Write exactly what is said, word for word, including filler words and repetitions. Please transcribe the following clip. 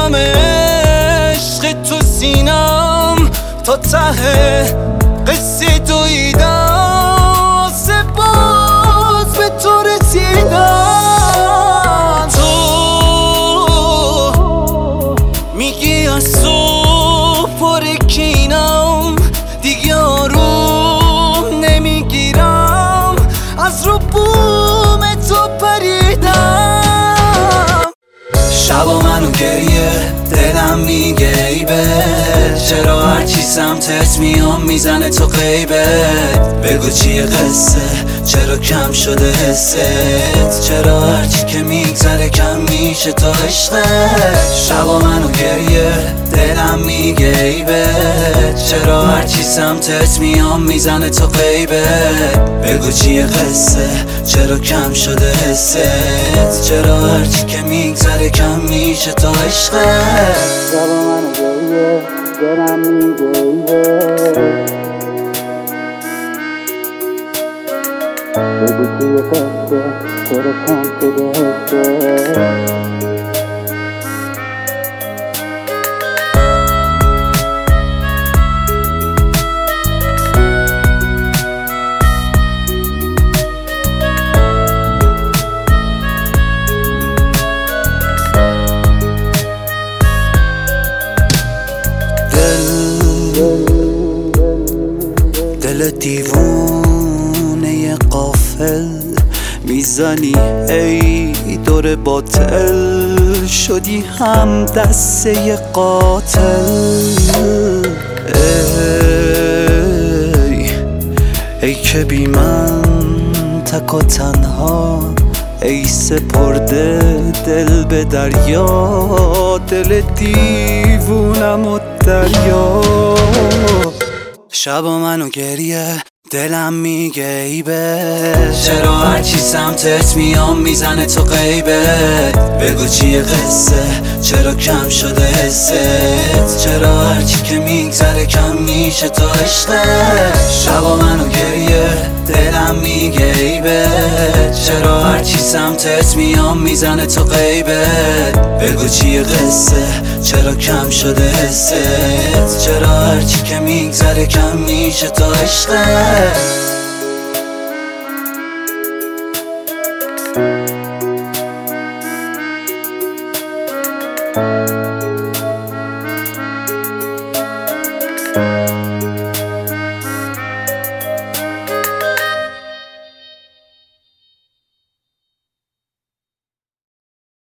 میذارم عشق تو سینم تا ته قصه دویدم سه باز به تو رسیدم. تو میگی از صبح پرکینم دیگه آروم نمیگیرم از رو بوم تو پریدم. شبا منو گریه دلم میگه ای بد چرا هرچی سمتت میام میزنه تو غیبت. بگو چیه قصه چرا کم شده حست چرا هرچی که میگذره کم میشه تا عشقت. شبا منو گریه دلم میگه ای بد چرا هرچی سمتت میام میزنه تو غیبت. بگو چیه قصه چرا کم شده حست چرا هرچی که میگذره کم میشه تا عشقت. شبا منو گریه دلم میگه ای بد بگو چیه قصه چرا کم شده حست. دل دیوونه غافل میزنی ای دور باطل شدی هم دسته قاتل. ای ای که بی من تک و تنها ای سپرده دل به دریا دل دیوونم و دریا. شبا منو گریه دلم میگه ای بد چرا هرچی سمتت میام میزنه تو غیبت. بگو چیه قصه چرا کم شده حست چرا هرچی که میگذره کم میشه تا عشقت. شبا منو گریه دلم میگه ای بد چرا هرچی سمتت میام میزنه تو غیبت. بگو چیه قصه چرا کم شده حست چرا هرچی که میگذره کم میشه تا عشقت.